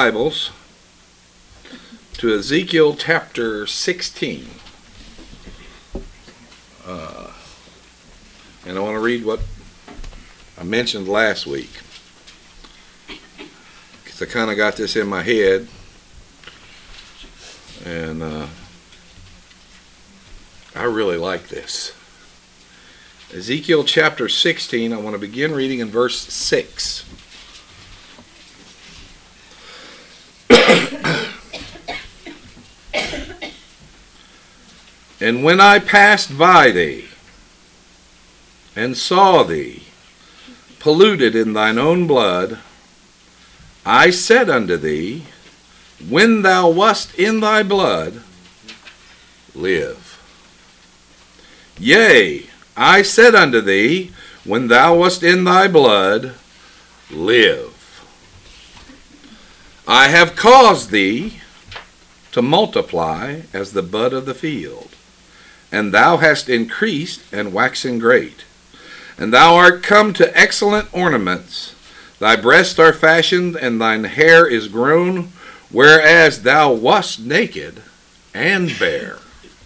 Bibles to Ezekiel chapter 16. And I want to read what I mentioned last week, because I kind of got this in my head, and I really like this. Ezekiel chapter 16, I want to begin reading in verse 6. And when I passed by thee, and saw thee polluted in thine own blood, I said unto thee, when thou wast in thy blood, live. Yea, I said unto thee, when thou wast in thy blood, live. I have caused thee to multiply as the bud of the field, and thou hast increased and waxen great. And thou art come to excellent ornaments. Thy breasts are fashioned, and thine hair is grown, whereas thou wast naked and bare.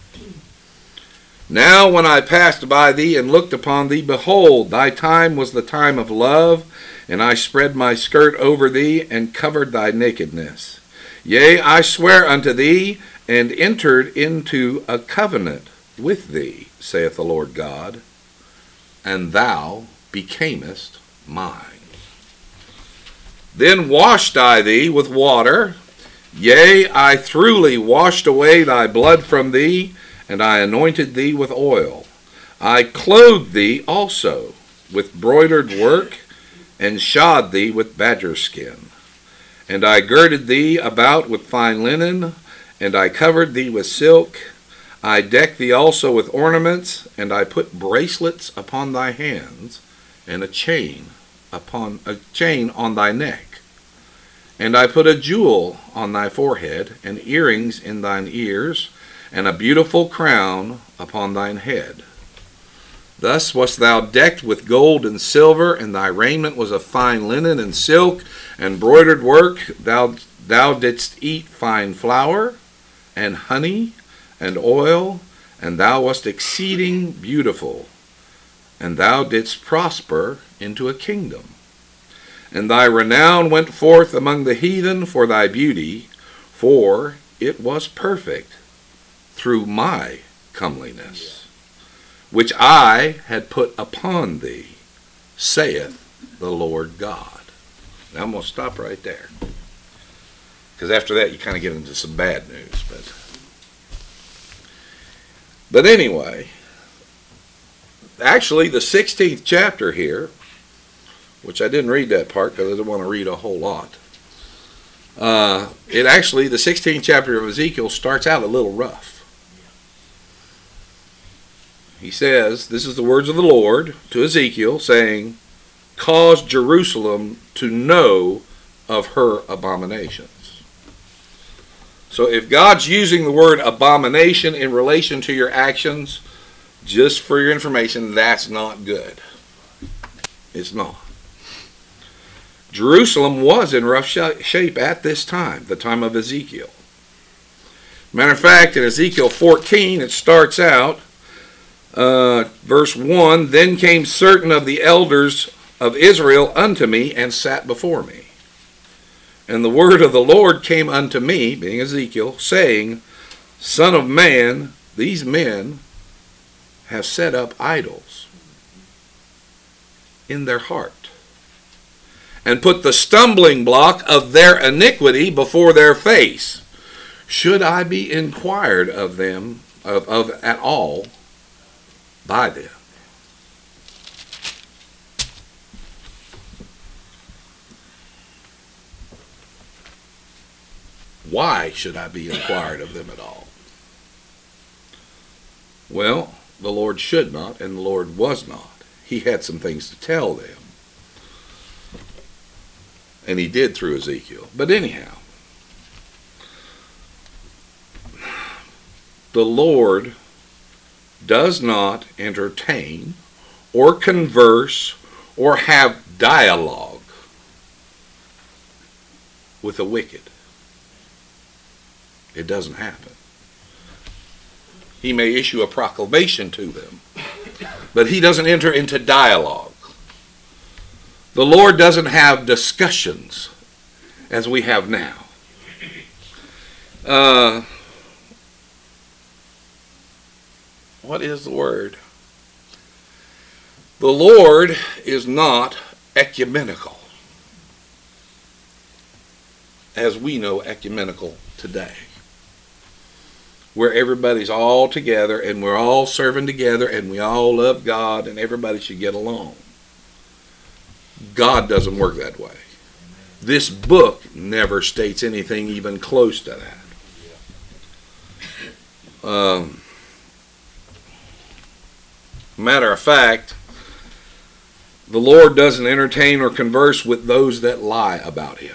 Now when I passed by thee and looked upon thee, behold, thy time was the time of love, and I spread my skirt over thee, and covered thy nakedness. Yea, I swear unto thee, and entered into a covenant with thee, saith the Lord God, and thou becamest mine. Then washed I thee with water, yea, I throughly washed away thy blood from thee, and I anointed thee with oil. I clothed thee also with broidered work, and shod thee with badger skin. And I girded thee about with fine linen, and I covered thee with silk. I decked thee also with ornaments, and I put bracelets upon thy hands, and a chain on thy neck. And I put a jewel on thy forehead, and earrings in thine ears, and a beautiful crown upon thine head. Thus wast thou decked with gold and silver, and thy raiment was of fine linen and silk, and broidered work. Thou didst eat fine flour, and honey, and oil, and thou wast exceeding beautiful, and thou didst prosper into a kingdom. And thy renown went forth among the heathen for thy beauty, for it was perfect through my comeliness, which I had put upon thee, saith the Lord God. Now I'm going to stop right there, because after that you kind of get into some bad news. But anyway, actually the 16th chapter here, which I didn't read that part because I didn't want to read a whole lot. The 16th chapter of Ezekiel starts out a little rough. He says, this is the words of the Lord to Ezekiel, saying, cause Jerusalem to know of her abominations. So if God's using the word abomination in relation to your actions, just for your information, that's not good. It's not. Jerusalem was in rough shape at this time, the time of Ezekiel. Matter of fact, in Ezekiel 14, it starts out, verse 1, then came certain of the elders of Israel unto me, and sat before me. And the word of the Lord came unto me, being Ezekiel, saying, Son of man, these men have set up idols in their heart, and put the stumbling block of their iniquity before their face. Should I be inquired of them, of at all, by them? Why should I be inquired of them at all? Well, the Lord should not, and the Lord was not. He had some things to tell them. And he did through Ezekiel. But anyhow, the Lord does not entertain or converse or have dialogue with the wicked. It doesn't happen. He may issue a proclamation to them, but he doesn't enter into dialogue. The Lord doesn't have discussions as we have now. What is the word? The Lord is not ecumenical, as we know ecumenical today, where everybody's all together and we're all serving together and we all love God and everybody should get along. God doesn't work that way. This book never states anything even close to that. Matter of fact, the Lord doesn't entertain or converse with those that lie about him.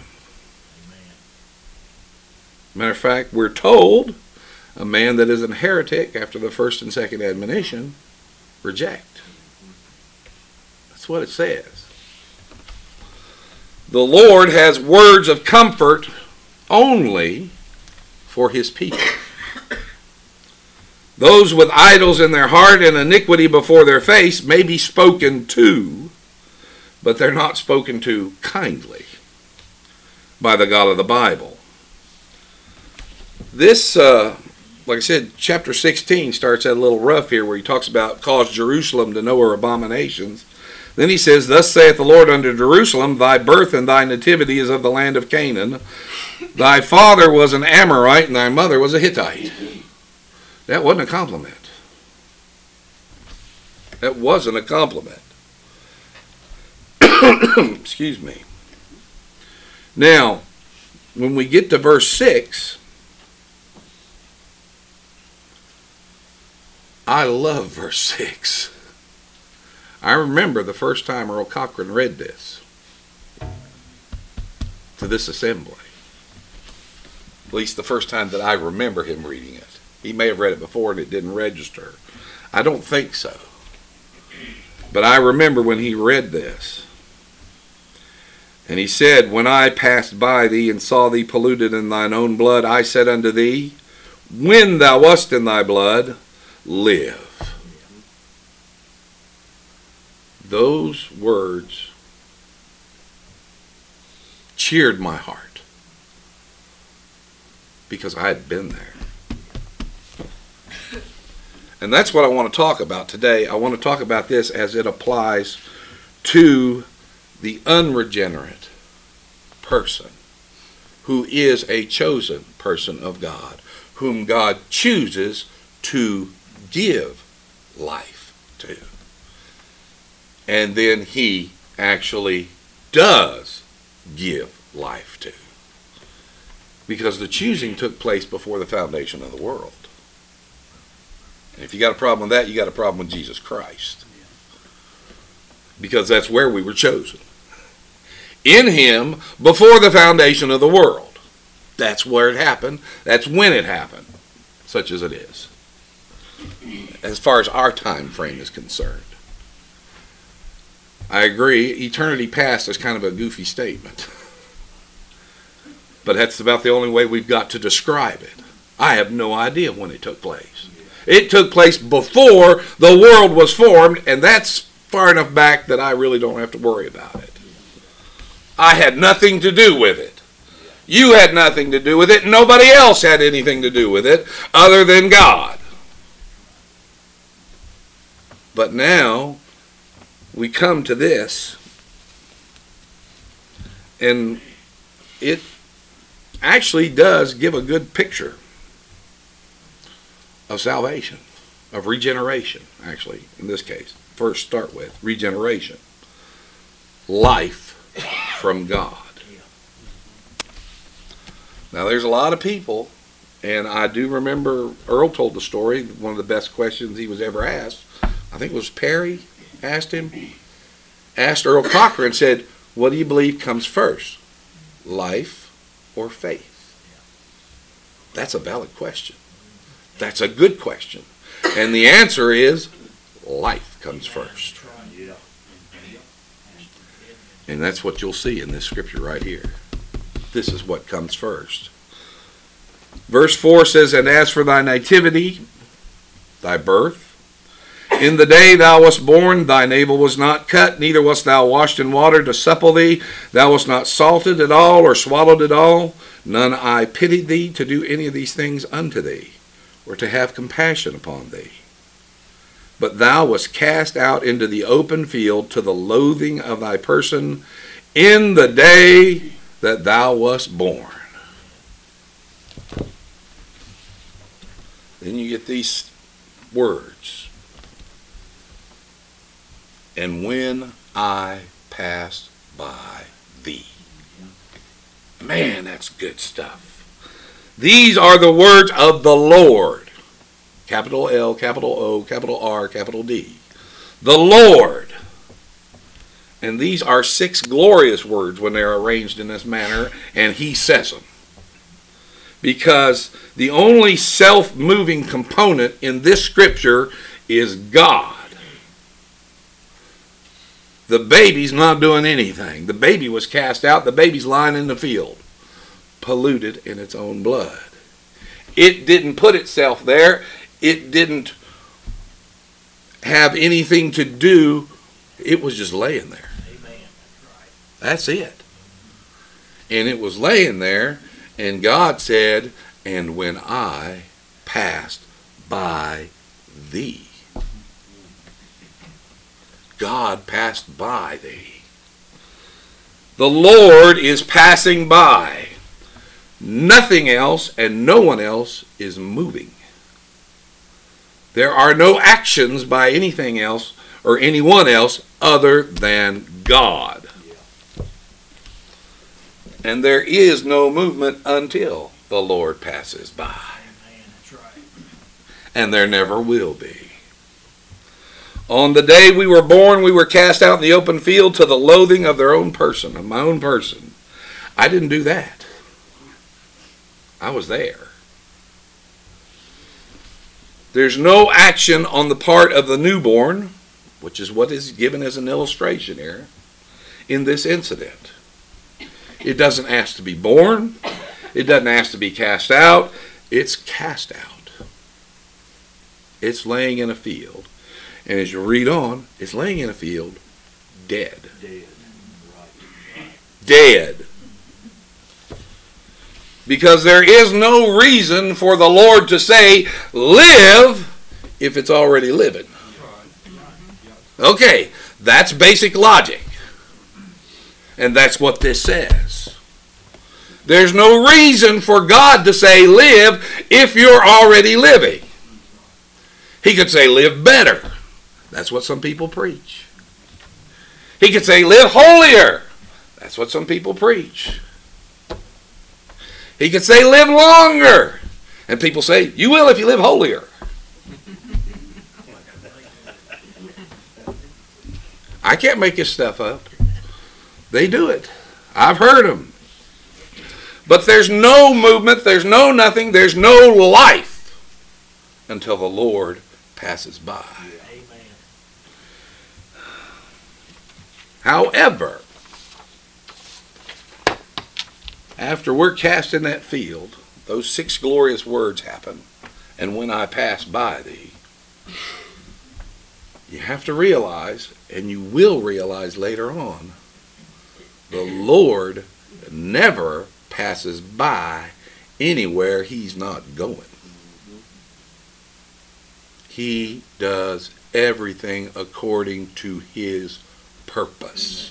Matter of fact, we're told a man that is a heretic after the first and second admonition, reject. That's what it says. The Lord has words of comfort only for his people. Those with idols in their heart and iniquity before their face may be spoken to, but they're not spoken to kindly by the God of the Bible. This, like I said, chapter 16 starts out a little rough here where he talks about cause Jerusalem to know her abominations. Then he says, thus saith the Lord unto Jerusalem, thy birth and thy nativity is of the land of Canaan. Thy father was an Amorite and thy mother was a Hittite. That wasn't a compliment. That wasn't a compliment. Excuse me. Now, when we get to verse 6, I love verse 6. I remember the first time Earl Cochran read this to this assembly. At least the first time that I remember him reading it. He may have read it before and it didn't register. I don't think so. But I remember when he read this. And he said, when I passed by thee and saw thee polluted in thine own blood, I said unto thee, when thou wast in thy blood, live. Those words cheered my heart because I had been there. And that's what I want to talk about today. I want to talk about this as it applies to the unregenerate person who is a chosen person of God, whom God chooses to give life to. And then he actually does give life to. Because the choosing took place before the foundation of the world. And if you got a problem with that, you got a problem with Jesus Christ. Because that's where we were chosen. In him before the foundation of the world. That's where it happened. That's when it happened. Such as it is. As far as our time frame is concerned. I agree, eternity past is kind of a goofy statement. But that's about the only way we've got to describe it. I have no idea when it took place. It took place before the world was formed, and that's far enough back that I really don't have to worry about it. I had nothing to do with it. You had nothing to do with it. Nobody else had anything to do with it other than God. But now we come to this, and it actually does give a good picture of salvation, of regeneration, actually, in this case. First start with regeneration. Life from God. Now there's a lot of people, and I do remember Earl told the story, one of the best questions he was ever asked. I think it was Perry asked Earl Cochran, said, what do you believe comes first? Life or faith? That's a valid question. That's a good question. And the answer is life comes first. And that's what you'll see in this scripture right here. this is what comes first. Verse 4 says, and as for thy nativity, thy birth, in the day thou wast born, thy navel was not cut, neither wast thou washed in water to supple thee. Thou wast not salted at all, or swallowed at all. None eye pitied thee to do any of these things unto thee, or to have compassion upon thee. But thou wast cast out into the open field to the loathing of thy person in the day that thou wast born. Then you get these words. And when I passed by thee. Man, that's good stuff. These are the words of the Lord. Capital L, capital O, capital R, capital D. The Lord. And these are 6 glorious words when they're arranged in this manner, and he says them. Because the only self-moving component in this scripture is God. The baby's not doing anything. The baby was cast out. The baby's lying in the field, polluted in its own blood. It didn't put itself there. It didn't have anything to do. It was just laying there. Amen. That's right. That's it. And it was laying there, and God said, and when I passed by thee. God passed by thee. The Lord is passing by. Nothing else and no one else is moving. There are no actions by anything else or anyone else other than God. And there is no movement until the Lord passes by. Amen. That's right. And there never will be. On the day we were born, we were cast out in the open field to the loathing of their own person, of my own person. I didn't do that. I was there. There's no action on the part of the newborn, which is what is given as an illustration here, in this incident. It doesn't ask to be born. It doesn't ask to be cast out. It's cast out. It's laying in a field. And as you read on, it's laying in a field dead. Dead. Right. Dead. Because there is no reason for the Lord to say, live, if it's already living. Okay, that's basic logic. And that's what this says. There's no reason for God to say, live, if you're already living. He could say, live better. That's what some people preach. He could say, live holier. That's what some people preach. He could say, live longer. And people say, you will if you live holier. I can't make this stuff up. They do it. I've heard them. But there's no movement, there's no nothing, there's no life until the Lord passes by. Amen. However, after we're cast in that field, those 6 glorious words happen, and when I pass by thee, you have to realize, and you will realize later on, the Lord never passes by anywhere he's not going. He does everything according to his purpose.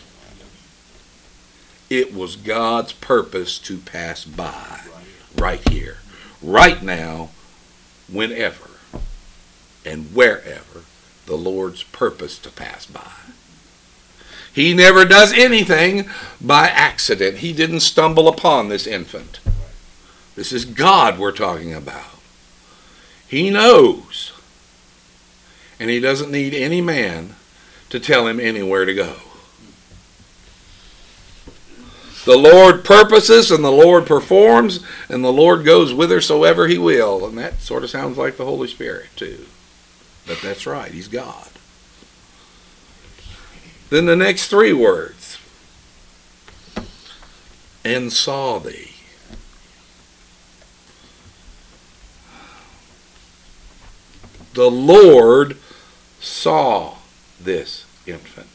It was God's purpose to pass by right here, right now, whenever and wherever the Lord's purpose to pass by. He never does anything by accident. He didn't stumble upon this infant. This is God we're talking about. He knows. And he doesn't need any man to tell him anywhere to go. The Lord purposes and the Lord performs, and the Lord goes whithersoever he will. And that sort of sounds like the Holy Spirit too. But that's right, he's God. Then the next 3 words. and saw thee. The Lord saw this infant.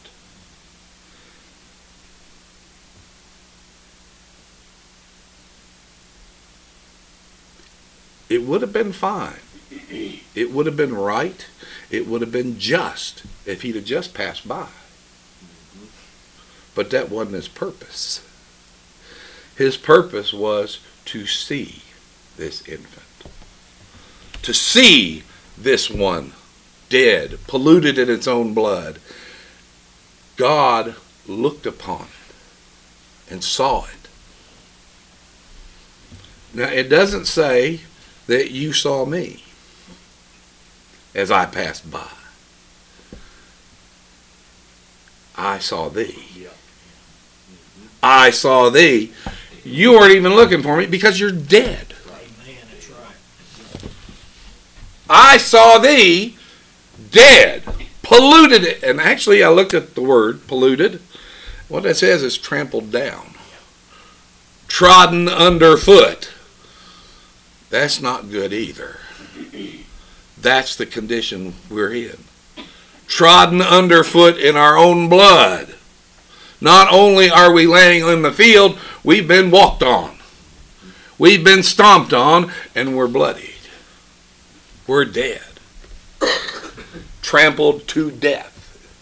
It would have been fine. It would have been right. It would have been just if he'd have just passed by. But that wasn't his purpose. His purpose was to see this infant. To see this one dead, polluted in its own blood. God looked upon it and saw it. Now, it doesn't say that you saw me as I passed by. I saw thee. I saw thee. You weren't even looking for me because you're dead. Amen. That's right. I saw thee dead, polluted. And actually, I looked at the word polluted. What it says is trampled down, trodden underfoot. That's not good either. That's the condition we're in. Trodden underfoot in our own blood. Not only are we laying in the field, we've been walked on. We've been stomped on, and we're bloodied. We're dead. Trampled to death.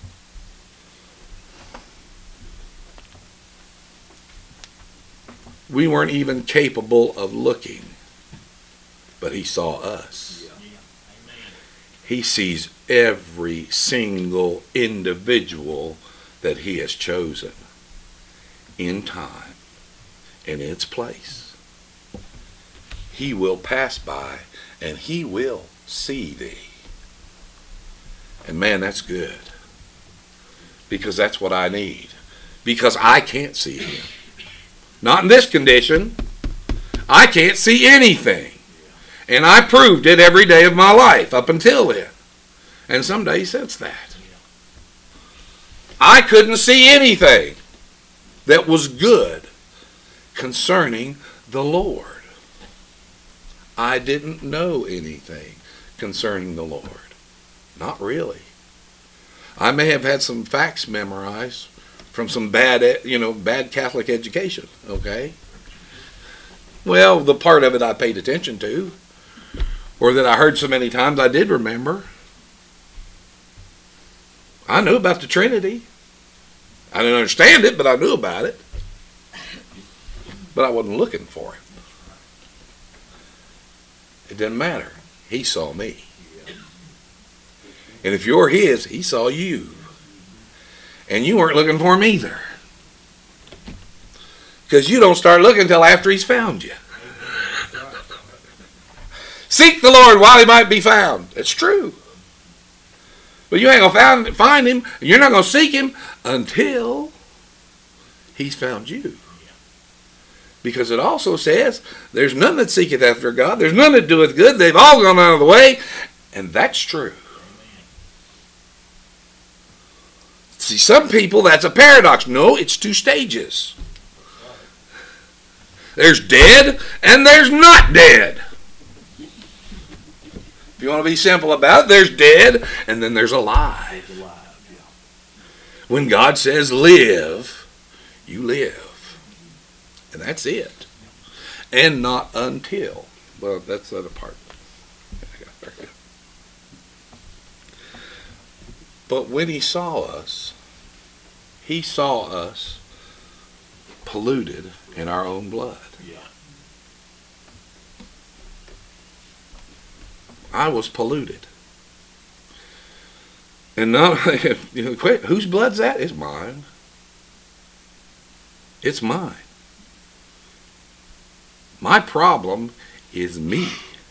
We weren't even capable of looking, but he saw us. He sees every single individual that he has chosen in time and in its place. He will pass by and he will see thee. And man, that's good. Because that's what I need. Because I can't see him. Not in this condition. I can't see anything. And I proved it every day of my life up until then. And some days since that. I couldn't see anything that was good concerning the Lord. I didn't know anything concerning the Lord. Not really. I may have had some facts memorized from some bad Catholic education, okay? Well, the part of it I paid attention to, or that I heard so many times I did remember. I knew about the Trinity. I didn't understand it, but I knew about it. But I wasn't looking for it. It didn't matter. He saw me. And if you're his, he saw you. And you weren't looking for him either. Because you don't start looking until after he's found you. Seek the Lord while he might be found. It's true. But you ain't going to find him. You're not going to seek him until he's found you. Because it also says, there's none that seeketh after God. There's none that doeth good. They've all gone out of the way. And that's true. See, some people, that's a paradox. No, it's two stages. There's dead and there's not dead. If you want to be simple about it, there's dead and then there's alive. When God says live, you live. And that's it. And not until. Well, that's the other part. But when he saw us polluted in our own blood. I was polluted. And not, whose blood's that? It's mine. It's mine. My problem is me.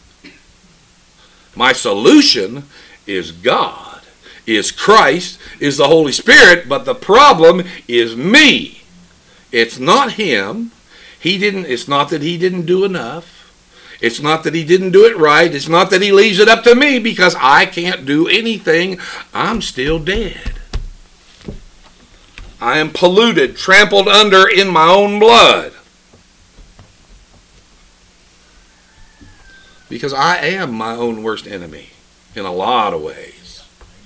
My solution is God, is Christ, is the Holy Spirit, but the problem is me. It's not him. It's not that he didn't do enough. It's not that he didn't do it right. It's not that he leaves it up to me because I can't do anything. I'm still dead. I am polluted, trampled under in my own blood. Because I am my own worst enemy in a lot of ways.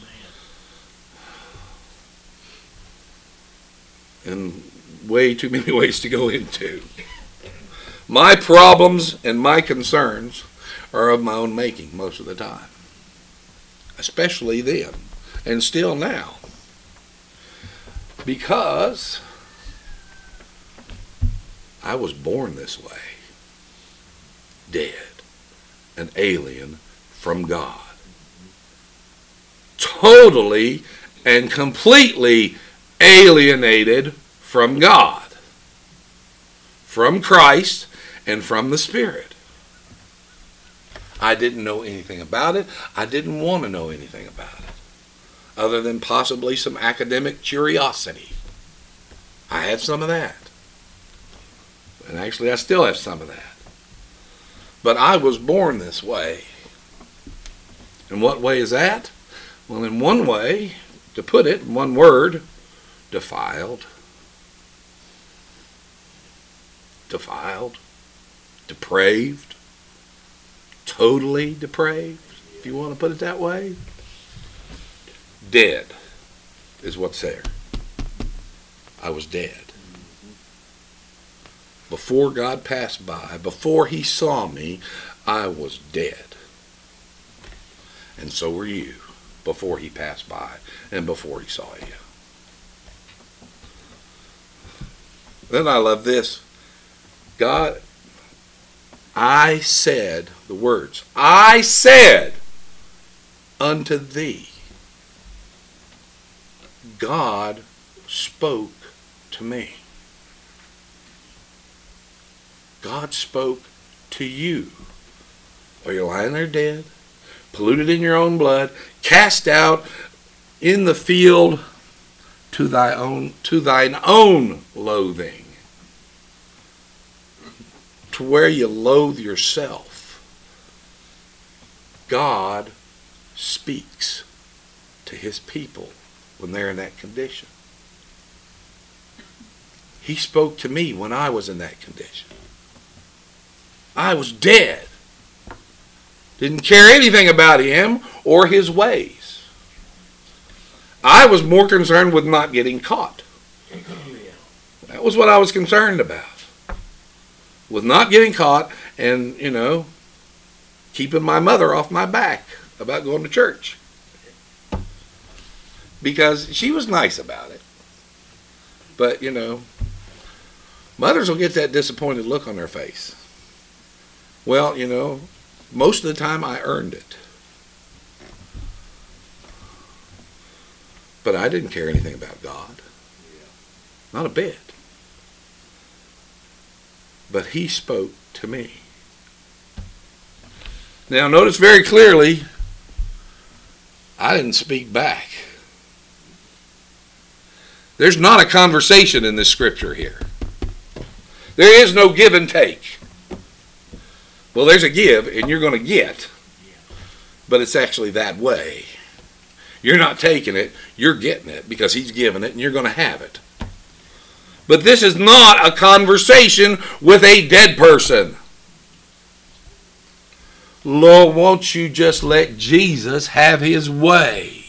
And way too many ways to go into. My problems and my concerns are of my own making most of the time. Especially then, and still now. Because I was born this way. Dead. An alien from God. Totally and completely alienated from God. From Christ and from the Spirit. I didn't know anything about it. I didn't want to know anything about it. Other than possibly some academic curiosity. I had some of that. And actually I still have some of that. But I was born this way. And what way is that? Well, in one way, to put it in one word, defiled. Defiled. Depraved. Totally depraved, if you want to put it that way. Dead is what's there. I was dead. Before God passed by, before he saw me, I was dead. And so were you, before he passed by and before he saw you. Then I love this. God, I said the words, I said unto thee. God spoke to me. God spoke to you. Are you lying there dead, polluted in your own blood, cast out in the field to thine own loathing, to where you loathe yourself? God speaks to his people when they're in that condition. He spoke to me when I was in that condition. I was dead. Didn't care anything about him or his ways. I was more concerned with not getting caught. That was what I was concerned about. With not getting caught and, keeping my mother off my back about going to church. Because she was nice about it. But, mothers will get that disappointed look on their face. Well, most of the time I earned it. But I didn't care anything about God. Not a bit. But he spoke to me. Now notice very clearly, I didn't speak back. There's not a conversation in this scripture here. There is no give and take. Well, there's a give and you're going to get. But it's actually that way. You're not taking it, you're getting it because he's giving it and you're going to have it. But this is not a conversation with a dead person. Lord, won't you just let Jesus have his way?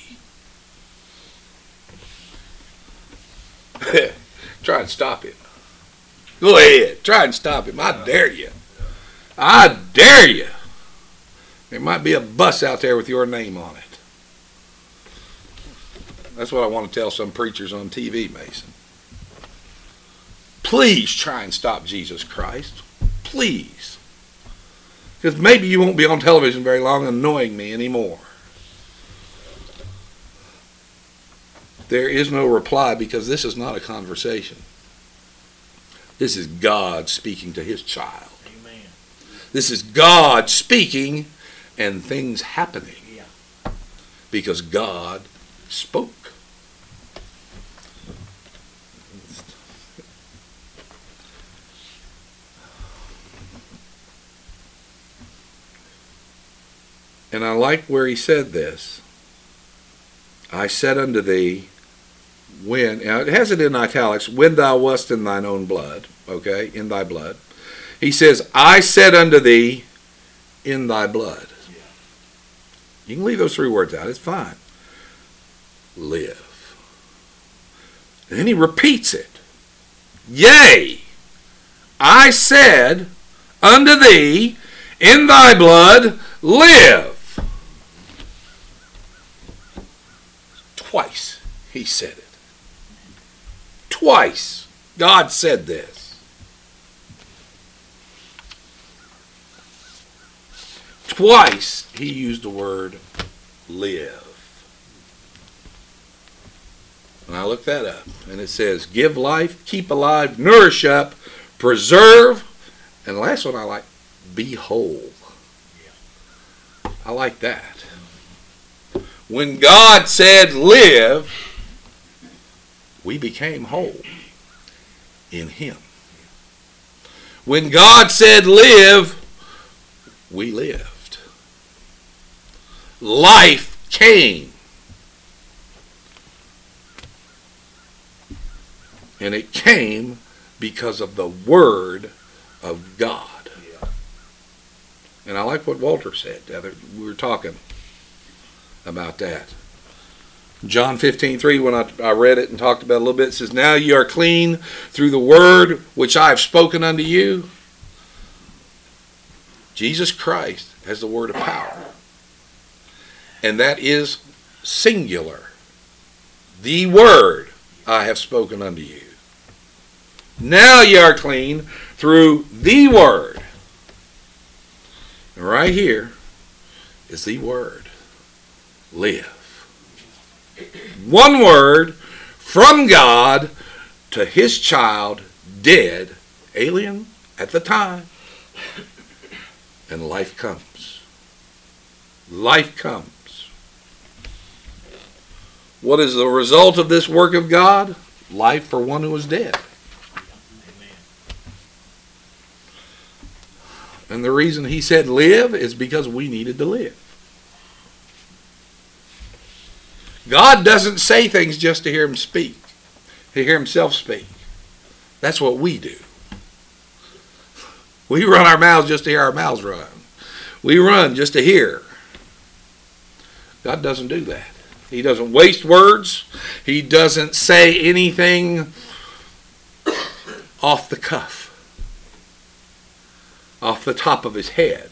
Try and stop him. Go ahead, try and stop him. I dare you. I dare you. There might be a bus out there with your name on it. That's what I want to tell some preachers on TV, Mason. Please try and stop Jesus Christ. Please. Because maybe you won't be on television very long annoying me anymore. There is no reply because this is not a conversation. This is God speaking to his child. Amen. This is God speaking and things happening. Yeah. Because God spoke. And I like where he said this. I said unto thee, when, now it has it in italics, when thou wast in thine own blood, okay, in thy blood. He says, I said unto thee, in thy blood. You can leave those 3 words out. It's fine. Live. And then he repeats it. Yea, I said unto thee, in thy blood live. Twice he said it. Twice God said this. Twice he used the word live. And I looked that up, and it says, give life, keep alive, nourish up, preserve, and the last one I like, be whole. I like that. When God said live, we became whole in Him. When God said live, we lived. Life came. And it came because of the Word of God. And I like what Walter said. We were talking about that. John 15:3, when I read it and talked about it a little bit, it says, now ye are clean through the word which I have spoken unto you. Jesus Christ has the word of power. And that is singular. The word I have spoken unto you. Now ye are clean through the word. And right here is the word. Live. One word from God to His child, dead, alien at the time. And life comes. Life comes. What is the result of this work of God? Life for one who is dead. And the reason He said live is because we needed to live. God doesn't say things just to hear Him speak. To hear Himself speak. That's what we do. We run our mouths just to hear our mouths run. We run just to hear. God doesn't do that. He doesn't waste words. He doesn't say anything off the cuff. Off the top of His head.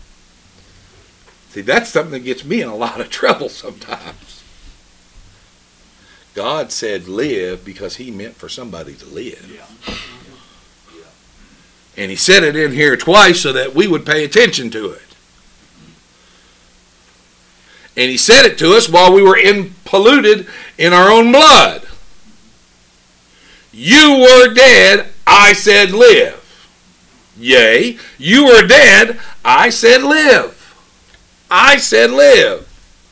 See, that's something that gets me in a lot of trouble sometimes. God said live because He meant for somebody to live. And He said it in here twice so that we would pay attention to it. And He said it to us while we were polluted in our own blood. You were dead, I said live. Yea, you were dead, I said live. I said live.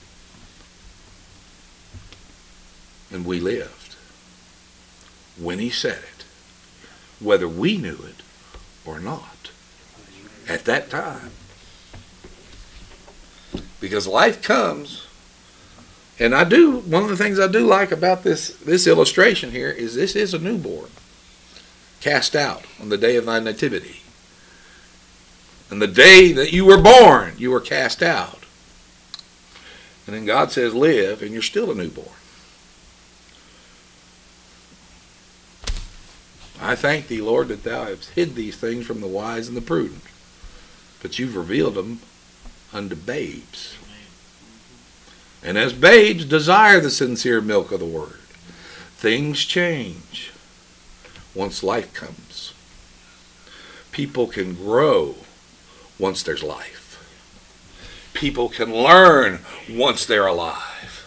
And we lived. When He said it. Whether we knew it or not. At that time. Because life comes. And one of the things I do like about this illustration here is this is a newborn. Cast out on the day of thy nativity. And the day that you were born, you were cast out. And then God says, live, and you're still a newborn. I thank thee, Lord, that thou hast hid these things from the wise and the prudent. But you've revealed them unto babes. And as babes desire the sincere milk of the word. Things change once life comes. People can grow once there's life. People can learn once they're alive.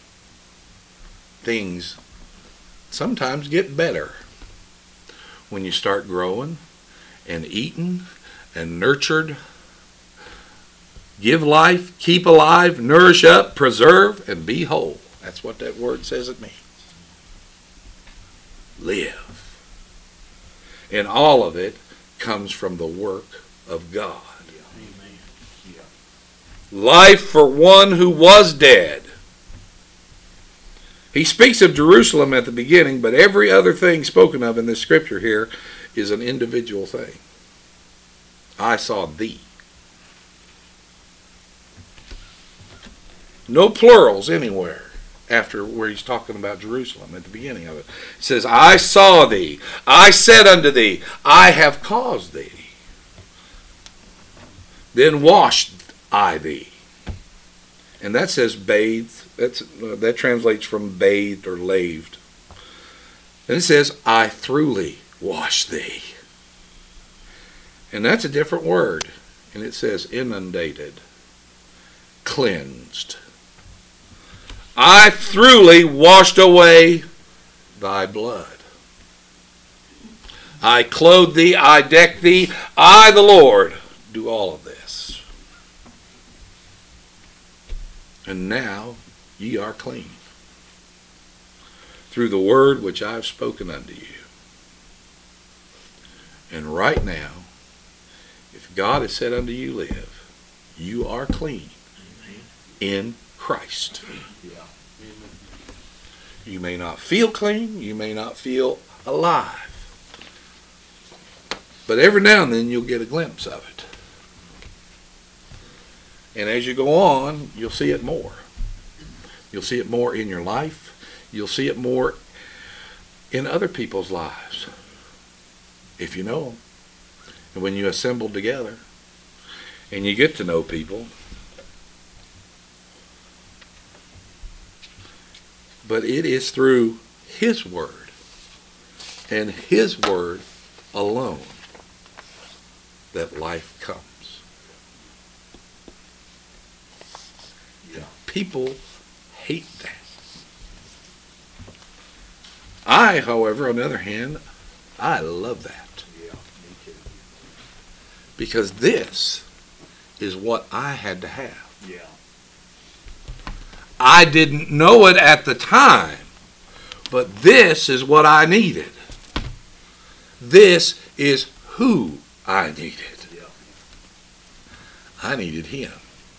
Things sometimes get better when you start growing and eating and nurtured. Give life, keep alive, nourish up, preserve, and be whole. That's what that word says it means. Live. And all of it comes from the work of God. Life for one who was dead. He speaks of Jerusalem at the beginning, but every other thing spoken of in this scripture here is an individual thing. I saw thee. No plurals anywhere after where he's talking about Jerusalem at the beginning of it. It says, I saw thee. I said unto thee, I have caused thee. Then washed I thee. And that says bathed. That translates from bathed or laved. Then it says, I throughly washed thee. And that's a different word. And it says inundated, cleansed. I throughly washed away thy blood. I clothe thee, I deck thee, I the Lord do all of this. And now ye are clean through the word which I have spoken unto you. And right now, if God has said unto you, live, you are clean in Christ. You may not feel clean, you may not feel alive, but every now and then you'll get a glimpse of it. And as you go on, you'll see it more. You'll see it more in your life. You'll see it more in other people's lives, if you know them. And when you assemble together and you get to know people. But it is through His Word and His Word alone that life comes. And people hate that. I, however, on the other hand, I love that. Yeah, me too. Because this is what I had to have. Yeah. I didn't know it at the time, but this is what I needed. This is who I needed. Yeah. I needed Him.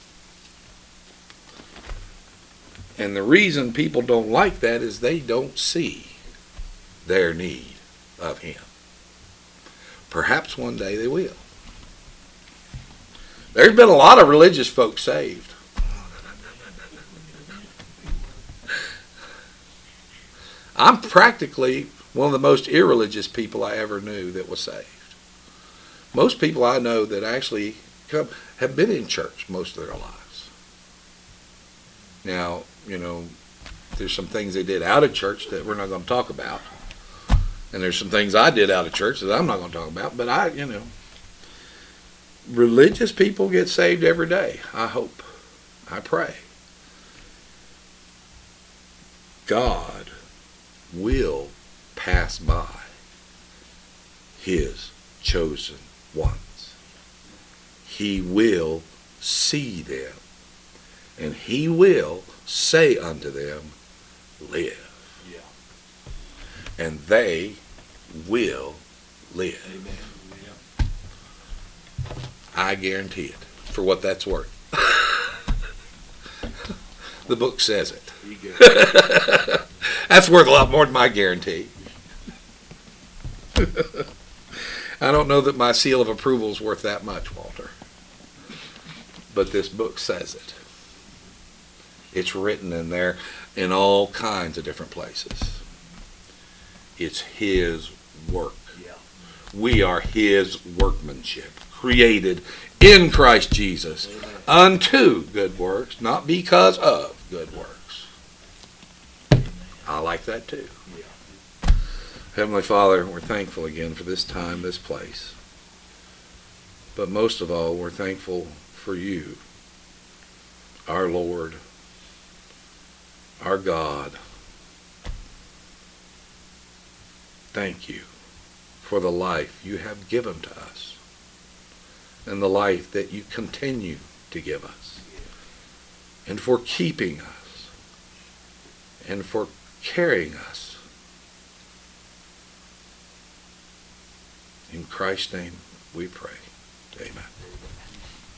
And the reason people don't like that is they don't see their need of Him. Perhaps one day they will. There's been a lot of religious folks saved. I'm practically one of the most irreligious people I ever knew that was saved. Most people I know that actually have been in church most of their lives. Now, there's some things they did out of church that we're not going to talk about. And there's some things I did out of church that I'm not going to talk about. But religious people get saved every day. I hope. I pray. God will pass by His chosen ones. He will see them, and He will say unto them, live. Yeah. And they will live. Amen. Yeah. I guarantee it, for what that's worth. The book says it. You good. That's worth a lot more than my guarantee. I don't know that my seal of approval is worth that much, Walter. But this book says it. It's written in there in all kinds of different places. It's His work. Yeah. We are His workmanship, created in Christ Jesus. Amen. Unto good works, not because of good works. I like that too. Yeah. Heavenly Father, we're thankful again for this time, this place. But most of all, we're thankful for You, our Lord, our God. Thank You for the life You have given to us and the life that You continue to give us, and for keeping us and for carrying us. In Christ's name we pray. Amen.